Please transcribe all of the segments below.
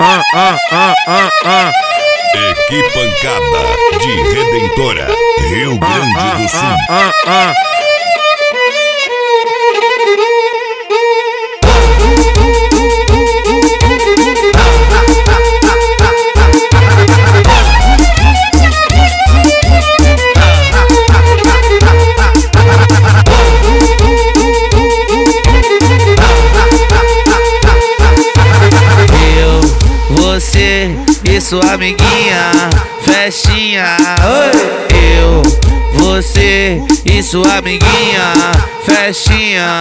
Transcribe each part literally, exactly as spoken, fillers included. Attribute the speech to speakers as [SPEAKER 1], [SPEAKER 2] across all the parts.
[SPEAKER 1] ah, ah, ah, ah, ah.
[SPEAKER 2] Equipancada de Redentora, Rio Grande do Sul.
[SPEAKER 1] Ah, ah, ah, ah.
[SPEAKER 3] Você e sua amiguinha, festinha. Oi. Eu, você e sua amiguinha, festinha.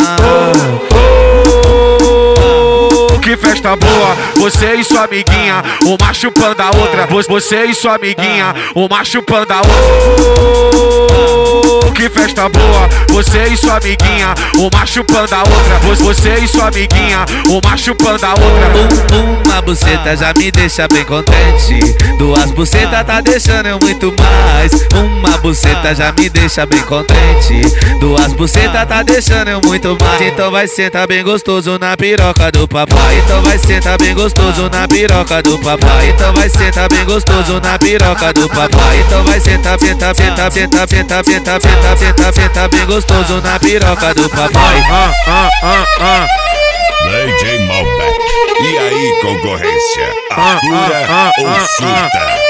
[SPEAKER 1] Oh, oh, que festa boa, você e sua amiguinha, uma chupando a outra. Você e sua amiguinha, uma chupando a outra. Oh, que festa boa, você e sua amiguinha, uma chupando a outra. Você e sua amiguinha, uma chupando a outra.
[SPEAKER 3] Um, uma buceta já me deixa bem contente. Duas bucetas tá deixando eu muito mais. Uma buceta já me deixa bem contente. Duas bucetas tá deixando eu muito mais. Então vai sentar bem gostoso na piroca do papai. Então vai sentar bem gostoso na piroca do papai. Então vai sentar bem gostoso na piroca do papai. Então vai sentar, sentar, sentar, sentar, sentar, sentar, sentar, sentar, sentar bem gostoso na piroca do papai.
[SPEAKER 1] Ah, ah, ah, ah.
[SPEAKER 2] D J Malbec. E aí, concorrência? Atura
[SPEAKER 1] ah, ah,
[SPEAKER 2] ou
[SPEAKER 1] ah,
[SPEAKER 2] surta?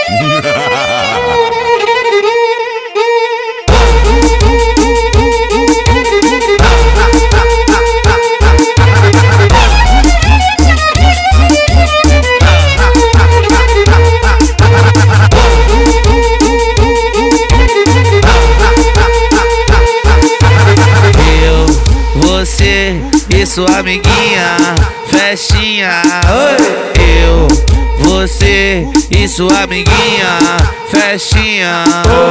[SPEAKER 3] Você e sua amiguinha, festinha. Oi. Eu, você e sua amiguinha, festinha.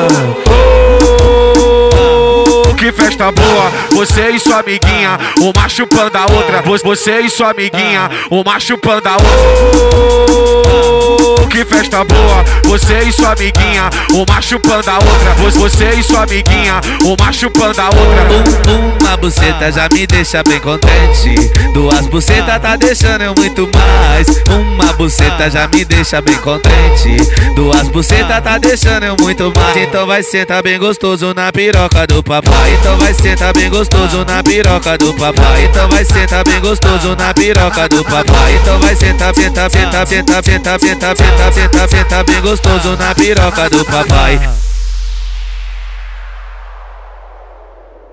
[SPEAKER 1] Oh, oh, que festa boa, você e sua amiguinha, uma chupando a outra. Você e sua amiguinha, uma chupando a outra. Oh, que festa boa, você e sua amiguinha, uma chupando a outra. Você e sua amiguinha, uma chupando a outra.
[SPEAKER 3] Um, uma buceta já me deixa bem contente. Duas bucetas tá deixando eu muito mais. Uma buceta já me deixa bem contente. Duas bucetas tá deixando eu muito mais. Então vai sentar bem gostoso na piroca do papai. Então vai sentar bem gostoso na piroca do papai. Então vai sentar bem gostoso na piroca do papai. Então vai sentar, sentar, sentar, sentar, sentar, sentar, sentar, sentar, sentar bem gostoso na piroca do papai.